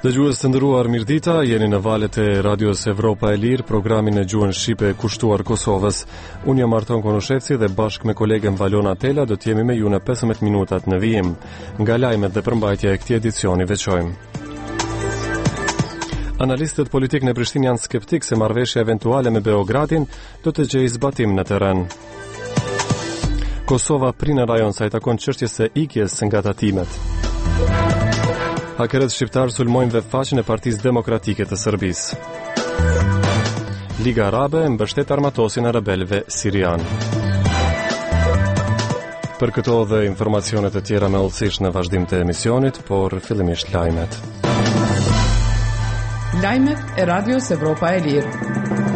Dëgjues të nderuar, mirëdita, jeni në valët e Radios Evropa e Lirë, programin e gjuhën shqipe kushtuar Kosovës. Unë jam Arton Konushevci dhe bashkë me kolegen Valona Tela do të jemi me ju në 15 minutat në vijim. Nga lajmet dhe përmbajtja e këtij edicioni veçojmë. Analistët politik në Prishtinë janë skeptik se marrëveshja eventuale me Beogradin do të gjejë zbatim në terren. Kosova prinë rajon sa i takon çështjes së ikjes nga tatimet. Hakerët shqiptar sulmojnë web faqen e Partisë Demokratike të Serbisë. Liga Arabe mbështet armatosin e rebelëve sirian. Për këto dhe informacione të tjera me hollësisht në vazhdim të emisionit, por fillimisht lajmet. Lajmet e Radios Evropa e Lirë.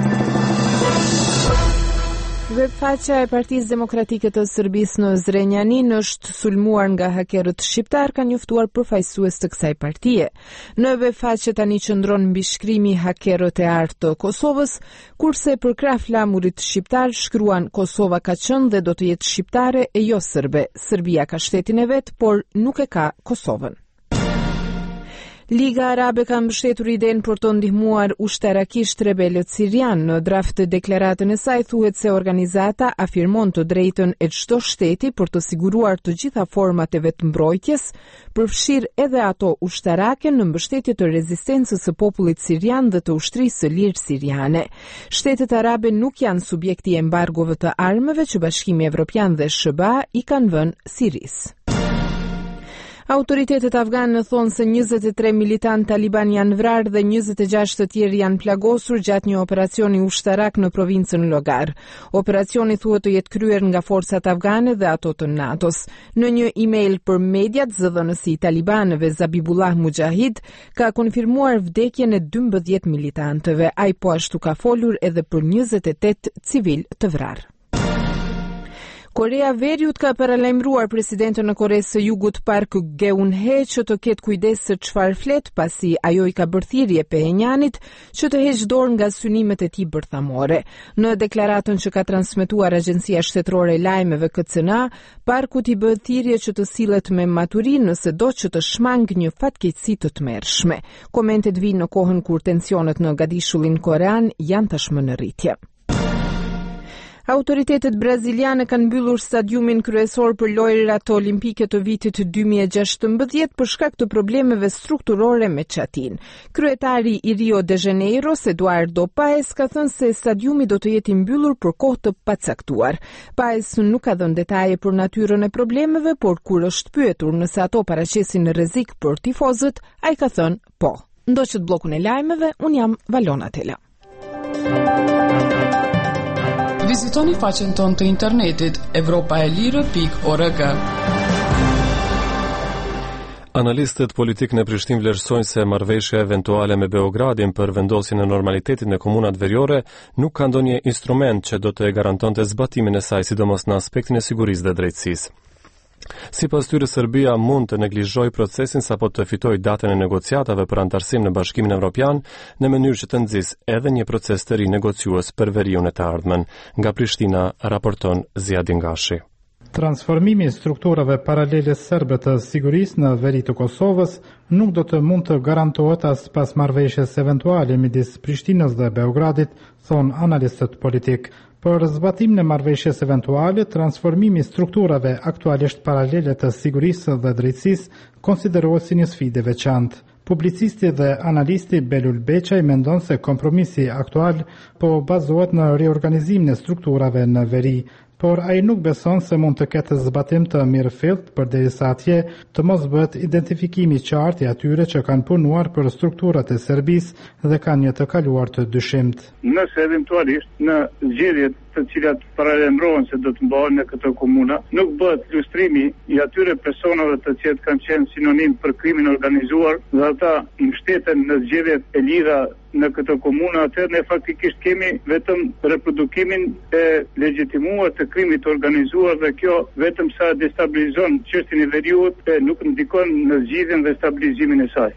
Webfaqja e Partisë Demokratike të Serbisë në Zrenjanin është sulmuar nga hakerët shqiptar, ka njoftuar përfaqësues të kësaj partie. Në webfaqe tani qëndron mbishkrimi hakerët e artë të Kosovës, kurse për krah flamurit shqiptar shkruan Kosova ka qenë dhe do të jetë shqiptare e jo serbe. Serbia ka shtetin e vet, por nuk e ka Kosovën. Liga Arabe ka mbështetur idenë për të ndihmuar ushtarakisht rebelët sirian. Në draft të deklaratën e saj thuhet se organizata afirmon të drejtën e çdo shteti për të siguruar të gjitha format e vetëmbrojtjes, përfshir edhe ato ushtarake në mbështetje të rezistencës së popullit sirian dhe të ushtrisë së lirë siriane. Shtetet arabe nuk janë subjekti i embargove të armëve që Bashkimi Evropian dhe SHBA i kanë vënë Sirisë. Autoritetet afgane thonë se 23 militant taliban janë vrarë dhe 26 të tjerë janë plagosur gjatë një operacioni ushtarak në provincën Logar. Operacioni thuhet të jetë kryer nga forcat afgane dhe ato të NATO-s. Në një email për mediat, zëdhënësi i talibanëve Zabibullah Mujahid ka konfirmuar vdekjen e 12 militantëve. Ai po ashtu ka folur edhe për 28 civil të vrarë. Korea Veriut ka paralajmëruar presidentën e Koresë së Jugut Park Geun-hye që të ketë kujdes se çfarë flet, pasi ajo i ka bërë thirrje Pjenjanit që të heqë dorë nga synimet e tij bërthamore. Në deklaratën që ka transmetuar Agjencia Shtetërore e Lajmeve KCNA, Parkut i bëhet thirrje që të sillet me maturi nëse do që të shmang një fatkeqësi të tmerrshme. Komentet vijnë në kohën kur tensionet në Gadishullin korean janë tashmë në rritje. Autoritetet braziliane kanë mbyllur stadiumin kryesor për lojrat olimpike të vitit 2016 për shkak të problemeve strukturore me çatin. Kryetari i Rio de Janeiro, Eduardo Paes, ka thënë se stadiumi do të jetë i mbyllur për kohë të pacaktuar. Paes nuk ka dhënë detaje për natyrën e problemeve, por kur është pyetur nëse ato paraqesin rrezik për tifozët, ai ka thënë po. Ndoqët bllokun e lajmeve, un jam Valona Tela. Vizitoni faqen tonë të internetit evropaelire.org. Analistët politik në Prishtinë vlerësojnë se marrëveshja eventuale me Beogradin për vendosjen e normalitetit në komunat veriore nuk ka ndonjë instrument që do të e garantonte zbatimin e saj, sidomos në aspektin e sigurisë dhe drejtësisë. Sipas tyre, Serbia mund të neglizhojë procesin sapo të fitojë datën e negociatave për antarësim në Bashkimin Evropian në mënyrë që të nxjisë edhe një proces të ri negociues për veriun e të ardhmen. Nga Prishtina raporton Ziadin Gashi. Transformimi i strukturave paralele serbe të sigurisë në veri të Kosovës nuk do të mund të garantohet as pas marrëveshjes eventuale midis Prishtinës dhe Beogradit, thon analistët politik. Për zbatimin e marrëveshjes eventuale, transformimi i strukturave aktualisht paralele të sigurisë dhe drejtësisë konsiderohet si një sfidë e veçantë. Publicisti dhe analisti Belul Beçaj mendon se kompromisi aktual po bazohet në riorganizimin e strukturave në veri, por ai nuk beson se mund të ketë zbatim të mirëfillt përderisa atje të mos bëhet identifikimi i qartë i atyre që kanë punuar për strukturat e Serbisë dhe kanë një të kaluar të dyshimt. Nëse eventualisht në zgjedhjet të cilat paralajmërohen se do të mbahen në këtë komuna, nuk bëhet lustrimi i atyre personave të cilët kanë qenë sinonim për krimin organizuar dhe ata mbështeten në zgjedhjet e lira në këtë komunë, atëherë ne faktikisht kemi vetëm reprodukimin e legjitimuar të krimit organizuar dhe kjo vetëm sa destabilizon çështjen e veriut e nuk ndikon në zgjidhjen dhe stabilizimin e saj.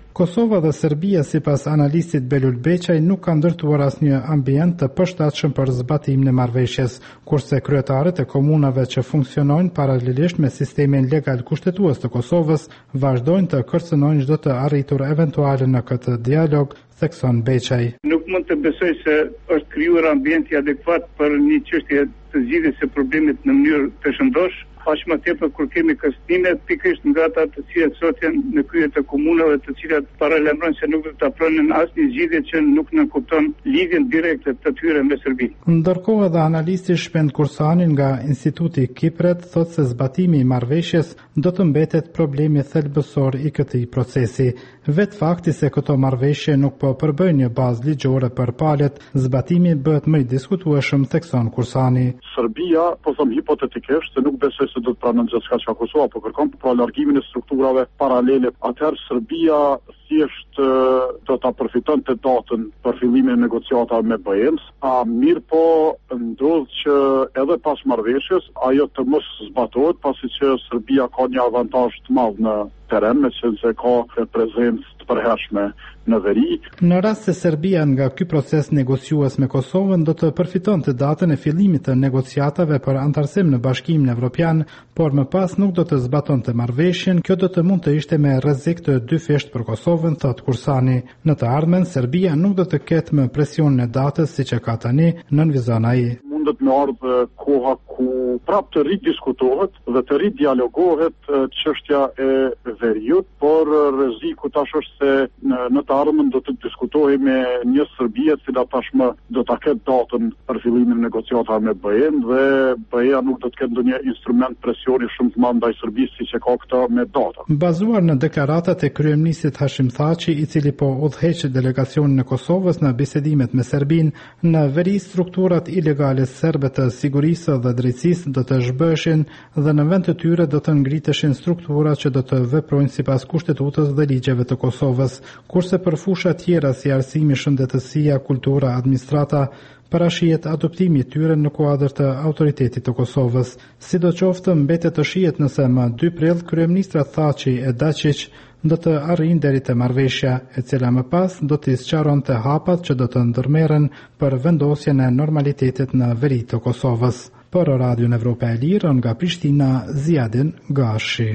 Kosova dhe Serbia, sipas analistit Belul Beqaj, nuk kanë ndërtuar asnjë ambient të përshtatshëm për zbatimin e marrëveshjes, kurse kryetarët e komunave që funksionojnë paralelisht me sistemin legal kushtetues të Kosovës vazhdojnë të kërcënojnë çdo të arritur eventuale në këtë dialog, thekson Beqaj. Nuk mund të besoj se është krijuar ambienti adekuat për një çështje të zgjidhjes së problemit në mënyrë të shëndosh. Aq më tepër kur kemi kërcënime pikërisht nga ata të cilët sot janë në krye të komunave, të cilat paralajmërojnë se nuk do ta pranojnë asnjë zgjidhje që nuk kupton lidhjen direkte të tyre me Serbinë. Ndërkohë edhe analisti Shpend Kursani nga Instituti Kipret thotë se zbatimi i marrëveshjes do të mbetet problemi thelbësor i këtij procesi. Vetë fakti se këto marrëveshje nuk po përbëjnë një bazë ligjore për palët, zbatimi bëhet më i diskutueshëm, thekson Kursani. Serbia, po them hipotetikisht, se nuk besoj se do të pranojë gjithçka që Kosova po kërkon për largimin e strukturave paralele. Atëherë Serbia thjesht do ta përfitonte datën për fillimin e negociatave me BE-n. Mirë po ndodh që edhe pas marrëveshjes ajo të mos zbatohet, pasi që Serbia ka një avantazh të madh në teren, me që se ka prezencë të përhershme në veri. Në rast se Serbia nga ky proces negociues me Kosovën do të përfitonte datën e fillimit të negociatave për antarësim në Bashkimin Evropian, por më pas nuk do të zbatonte marrëveshjen, kjo do të mund të ishte me rrezik të dyfisht për Kosovën, thot Kursani. Në të ardhmen Serbia nuk do të ketë më presionin e datës siç e ka tani, nënvizon ai. Mundet me ardhë koha ku prap të ridiskutohet dhe të ridialogohet çështja e veriut, por rreziku tash është se në të ardhmen do të diskutohej me një Serbi e cila tashmë do ta ketë datën për fillimin e negociatave me BE-n dhe BE-ja nuk do të ketë ndonjë instrument presioni shumë të madh ndaj Serbisë siç e ka këtë me datën. Bazuar në deklaratat e kryeministit Hashim Thaçi, i cili po udhëheq delegacionin e Kosovës në bisedimet me Serbinë, në veri strukturat ilegale serbe të sigurisë dhe drejtësisë do të zhbëshin dhe në vend të tyre do të ngriteshin struktura që do të veprojnë sipas kushtetutës dhe ligjeve të Kosovës, kurse për fusha tjera si arsimi, shëndetësia, kultura, administrata, parashihet adoptimi i tyre në kuadër të autoritetit të Kosovës. Sidoqoftë mbetet të shihet nëse më 2 prill kryeministrat Thaçi e Dačić do të arrijnë deri te marrëveshja, e cila më pas do të sqaronte hapat që do të ndërmerren për vendosjen e normalitetit në veri të Kosovës. Për Radion Evropa e Lirë, nga Prishtina, Ziadin Gashi.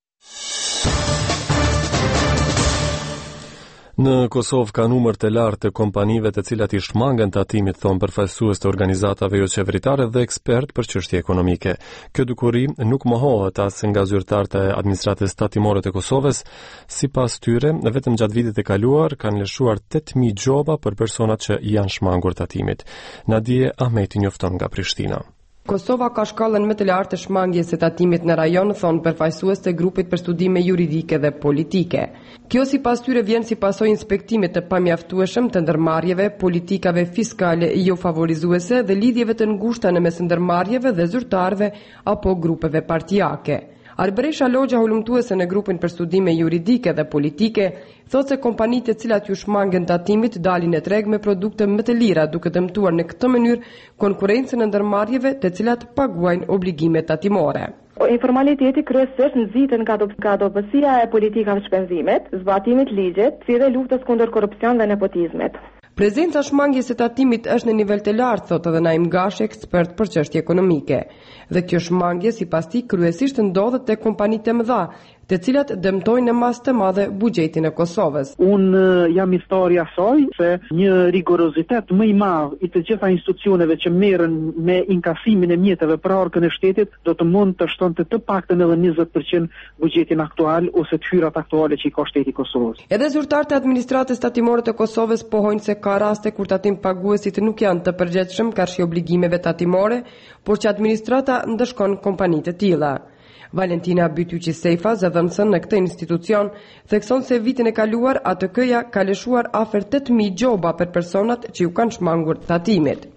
Në Kosovë ka numër të lartë të kompanive të cilat i shmangen tatimit, thon përfaqësues të organizatave jo qeveritare dhe ekspert për çështje ekonomike. Kjo dukuri nuk mohohet as nga zyrtarët e administratës tatimore të Kosovës. Sipas tyre, vetëm gjatë vitit të kaluar kanë lëshuar 8000 gjoba për personat që janë shmangur tatimit. Nadie Ahmeti njofton nga Prishtina. Kosova ka shkallën më të lartë të shmangjes së tatimit në rajon, thon përfaqësues të grupit për studime juridike dhe politike. Kjo sipas tyre vjen si pasojë inspektimit të pamjaftueshëm të ndërmarrjeve, politikave fiskale jo favorizuese dhe lidhjeve të ngushta në mes ndërmarrjeve dhe zyrtarëve apo grupeve partijake. Arbresha Logja, hulumtuese në grupin për studime juridike dhe politike, thotë se kompanitë të cilat ju shmangen tatimit dalin në treg me produkte më të lira, duke dëmtuar në këtë mënyrë konkurrencën e ndërmarrjeve të cilat paguajnë obligime tatimore. Informaliteti kryesisht nxitet nga dobësia e politikave shpenzimit, zbatimit ligjit, si dhe luftës kundër korrupsion dhe nepotizmit. Prezenca shmangjes së tatimit është në nivel të lartë, thotë edhe Naim Gashi, ekspert për çështje ekonomike. Dhe kjo shmangje sipas tij kryesisht ndodhet te kompanitë e mëdha, të cilat dëmtojnë në masë të madhe buxhetin e Kosovës. Unë jam i thori asaj se një rigorozitet më i madh i të gjitha institucioneve që merren me inkasimin e mjeteve për arkën e shtetit do të mund të shtonte të paktën edhe 20% buxhetin aktual ose të hyrat aktuale që i ka shteti i Kosovës. Edhe zyrtarët e administratës tatimore të Kosovës pohojnë se ka raste kur tatim paguesit nuk janë të përgjegjshëm karshi obligimeve tatimore, por që administrata ndëshkon kompanitë të tilla. Valentina Bytyqi Sejfa, zëdhënësën në këtë institucion, thekson se vitin e kaluar ATK-ja ka lëshuar afër 8000 gjoba për personat që ju kanë shmangur tatimit.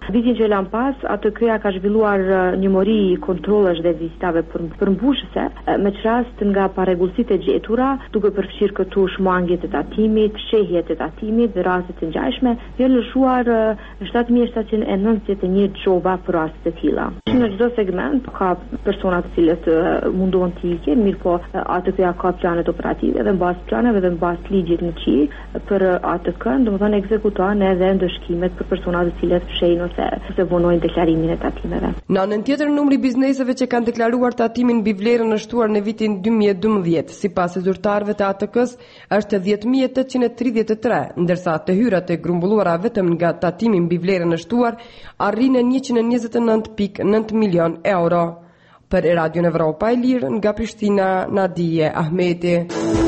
Vitin që lan pas, ATK-ja ka zhvilluar një mori kontrollesh dhe vizitave përmbushëse, me rast nga parregullsitë e gjetura, duke përfshirë këtu shmangjet e tatimit, fshehjet e tatimit dhe raste të ngjashme, janë lëshuar 7791 gjoba për raste të tilla. Në çdo segment ka persona të cilët mundohen të ikin, mirë po ATK-ja ka planet operative dhe mbas planeve dhe mbas ligjit në qi për ATK, domethënë ekzekuton edhe ndëshkimet për personat të cilët fshehin ose vonojnë deklarimin e tatimeve. Në anën tjetër, numri bizneseve që kanë deklaruar tatimin mbi vlerën e shtuar në vitin 2012, sipas zyrtarëve të ATK-s, është 10.833, ndërsa të hyrat e grumbulluara vetëm nga tatimi mbi vlerën e shtuar arrinën 129.9 milion euro. Për Radio Evropa e Lirë, nga Prishtina, Nadije Ahmeti.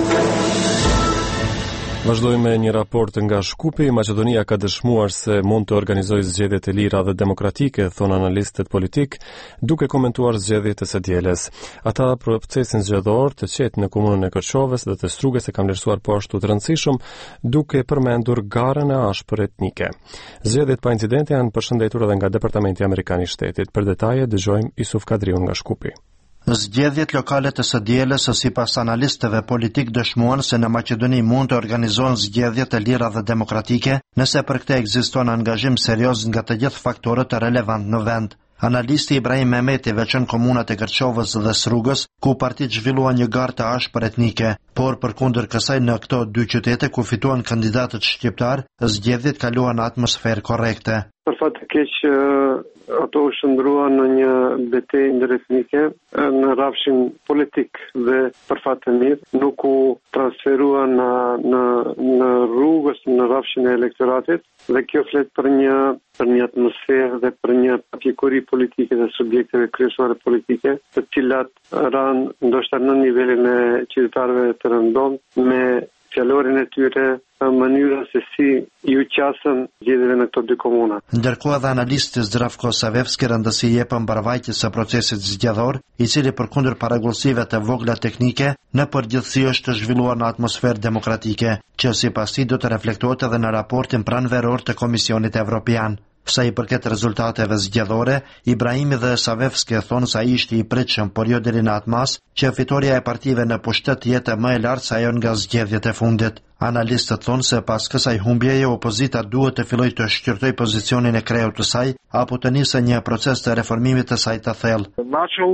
Vazhdojmë me një raport nga Shkupi. Maqedonia ka dëshmuar se mund të organizojë zgjedhje të lira dhe demokratike, thon analistët politik, duke komentuar zgjedhjet e së dielës. Ata procesin zgjedhor të qetë në komunën e Kërçovës dhe të Strugës e kanë vlerësuar po ashtu të rëndësishëm, duke përmendur garën e ashpër etnike. Zgjedhjet pa incidente janë përshëndetur edhe nga Departamenti Amerikan i Shtetit. Për detaje dëgjojmë Isuf Kadriun nga Shkupi. Zgjedhjet lokale të së dielës, sipas analistëve politik, dëshmuan se në Maqedoni mund të organizohen zgjedhje të lira dhe demokratike, nëse për këtë ekziston angazhim serioz nga të gjithë faktorët relevant në vend. Analisti Ibrahim Mehmeti veçon komunat e Kërçovës dhe Srugës, ku partitë zhvilluan një garë të ashpër etnike, por përkundër kësaj në këto dy qytete ku fituan kandidatët shqiptar, zgjedhjet kaluan atmosferë korrekte. Për fat të keq, ato u shndruan në një betejë ndëretnike në rrafshin politik dhe për fat të mirë nuk u transferuan në rrugës në rrafshin e elektoratit dhe kjo flet për një atmosferë dhe për një pjekuri politike dhe subjekteve kryesore politike, të cilat ranë ndoshta në nivelin e qytetarëve të rëndomt me fjalorin e tyre, mënyra se si ju qasën zgjedhjeve në këto dy komuna. Ndërkohë edhe analisti Zdravko Savevski rëndësi jepën mbarvajtjes së procesit zgjedhor, i cili përkundër paragullsive të vogla teknike, në përgjithësi është zhvilluar në atmosferë demokratike, që sipas tij do të reflektohet edhe në raportin pranveror të Komisionit Evropian. Sa i përket rezultateve zgjedhore, Ibrahimi dhe Savevski thonë se ai ishte i pritshëm, por jo deri në atë mas që fitoria e partive në pushtet jetë më e lartë se ajo nga zgjedhjet e fundit. Analistët thonë se pas kësaj humbjeje opozita duhet të fillojë të shqyrtoj pozicionin e krejut të saj apo të nisë një proces të reformimit të saj të thellë.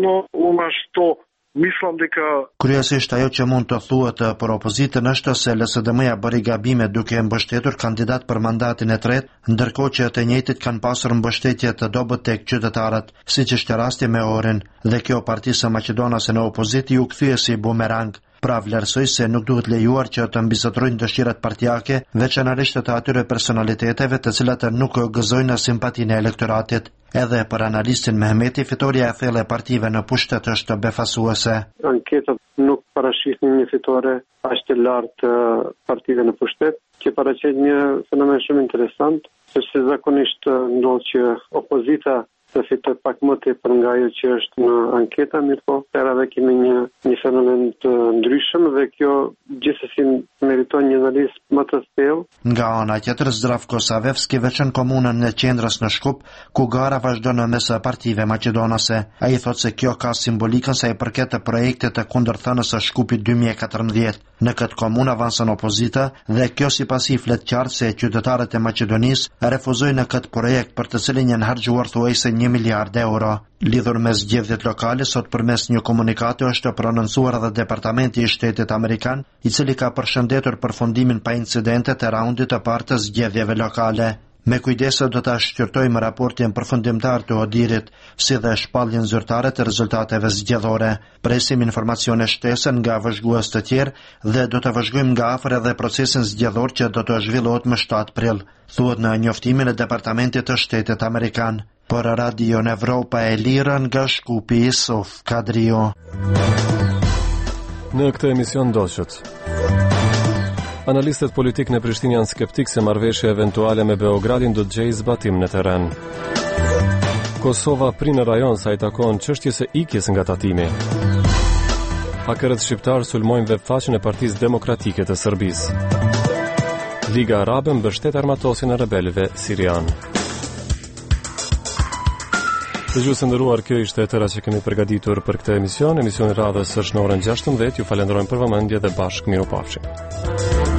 Kryesisht ajo që mund të thuhet për opozitën është se LSDM-ja bëri gabime duke mbështetur kandidat për mandatin e tretë, ndërkohë që të njëjtit kanë pasur mbështetje të dobët tek qytetarët, siç është rasti me Orin, dhe kjo partisë maqedonase në opozitë ju kthye si bumerang. Pra vlerësoj se nuk duhet lejuar që të mbizotrojnë dëshirat partijake, veçanërisht të atyre personaliteteve të cilat nuk gëzojnë simpatinë e elektoratit. Edhe për analistin Mehmeti, fitoria e thellë e partive në pushtet është befasuese. Anketat nuk parashiknin një fitore aq të lartë partive në pushtet, që paraqet një fenomen shumë interesant, sepse zakonisht ndodh që opozita të fitoj pak më tepër nga ajo që është në anketa, mirëpo herave kemi një fenomen të ndryshëm dhe kjo gjithsesi meriton një analizë më të thellë. Nga ana tjetër, Zdravko Savevski veçon komunën në qendrës në Shkup, ku gara vazhdon në mes partive maqedonase. Ai thotë se kjo ka simbolikën sa i përket të projektit të kundërthënës së Shkupit 2014. Në këtë komunë avanson opozita dhe kjo sipas i flet qartë se qytetarët e Maqedonisë refuzojnë në këtë projekt për të cilin janë harxhuar thuajse 1 miliard euro. Lidhur me zgjedhjet lokale, sot përmes një komunikati është prononcuar edhe Departamenti i Shtetit Amerikan, i cili ka përshëndetur përfundimin pa incidente të raundit të parë të zgjedhjeve lokale. Me kujdes do ta shqyrtojmë raportin përfundimtar të Odirit, si dhe shpalljen zyrtare të rezultateve zgjedhore. Presim informacione shtesën nga vëzhgues të tjerë dhe do të vëzhgojmë nga afër edhe procesin zgjedhor që do të zhvillohet më 7 prill, thuhet në njoftimin e Departamentit të Shtetit Amerikan. Për Radio Evropa e Lirë nga Shkupi, Isuf Kadrio. Në këtë emision ndoqët. Analistët politik në Prishtinë janë skeptik se marrëveshja eventuale me Beogradin do të gjejë zbatim në terren. Kosova prinë në rajon sa i takon çështjes së ikjes nga tatimi. Hakerët shqiptar sulmojnë webfaqen e Partisë Demokratike të Serbisë. Liga Arabe mbështet armatosin e rebelëve sirian. Dëgjues të nderuar, kjo ishte e tëra që kemi përgatitur për këtë emision. Emisioni radhës është në orën 16. Ju falenderojmë për vëmendje dhe bashkë mirupafshim.